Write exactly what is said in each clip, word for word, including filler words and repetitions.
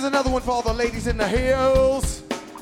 Another one for all the ladies in the hills.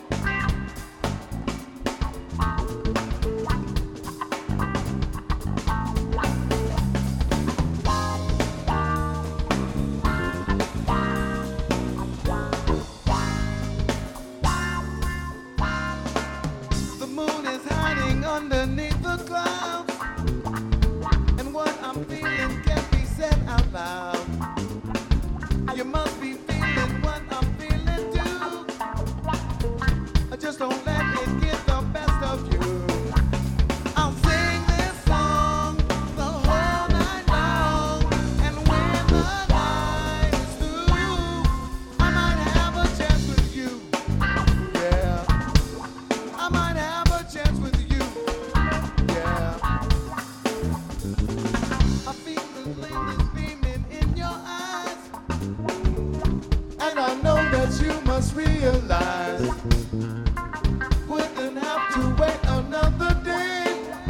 The moon is hiding underneath the clouds, and what I'm feeling can't be said out loud. You must be feeling what I'm feeling too. Just don't let it get the best of you. I'll sing this song the whole night long, and when the night is through, I might have a chance with you. Yeah, I might have a chance with you. Yeah, I feel the flame beaming in your eyes, and I know that you must realize wouldn't have to wait another day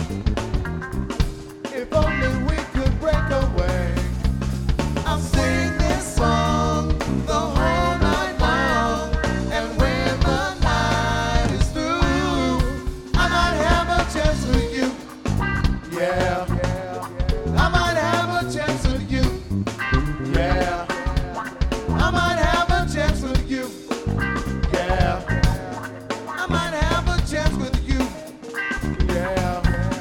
if only we could break away. I'll sing this song the whole night long, and when the night is through, I might have a chance with you. Yeah, I might have a chance with you. Yeah, I might have a chance with you. Yeah, I might have a chance with you. Yeah.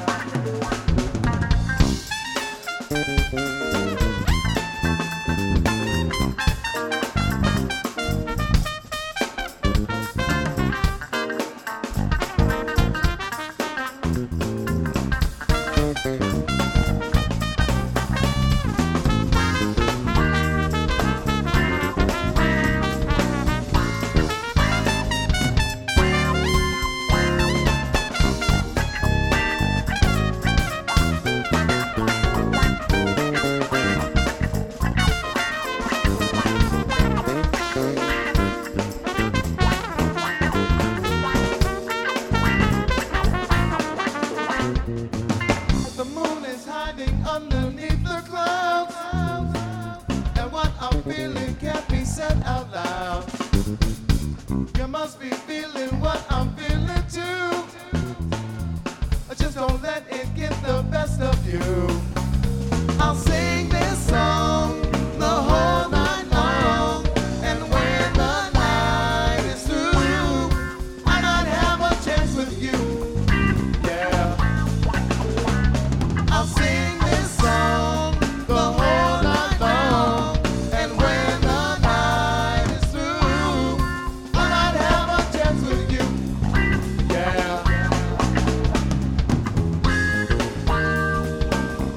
The moon is hiding underneath the clouds, and what I'm feeling can't be said out loud. You must be feeling what I'm feeling too. Just don't let it get the best of you. I'll sing this song the whole night long, and when the night is through, I might have a chance with you. Yeah, I'll sing this song the whole night long, and when the night is through, I might have a chance with you. Yeah.